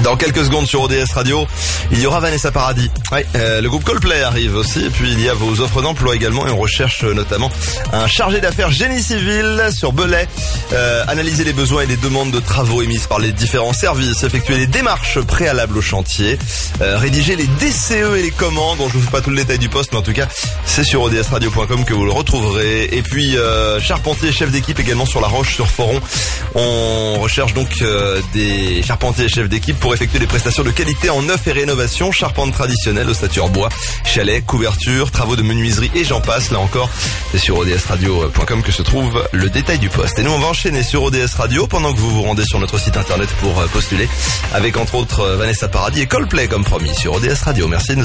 Dans quelques secondes sur ODS Radio, il y aura Vanessa Paradis. Ouais, le groupe Coldplay arrive aussi. Et puis il y a vos offres d'emploi également. Et on recherche notamment un chargé d'affaires génie civil sur Belay. Analyser les besoins et les demandes de travaux émises par les différents services. Effectuer les démarches préalables au chantier. Rédiger les DCE et les commandes. Bon, je vous fais pas tout le détail du poste, mais en tout cas, c'est sur odsradio.com que vous le retrouverez. Et puis, charpentier et chef d'équipe également sur La Roche-sur-Foron. On recherche donc des charpentiers et chefs d'équipe pour effectuer des prestations de qualité en neuf et rénovation, charpente traditionnelle, ossature bois, chalet, couverture, travaux de menuiserie et j'en passe. Là encore, c'est sur odsradio.com que se trouve le détail du poste. Et nous, on va enchaîner sur ODS Radio pendant que vous vous rendez sur notre site internet pour postuler avec entre autres Vanessa Paradis et Coldplay comme promis sur ODS Radio. Merci de nous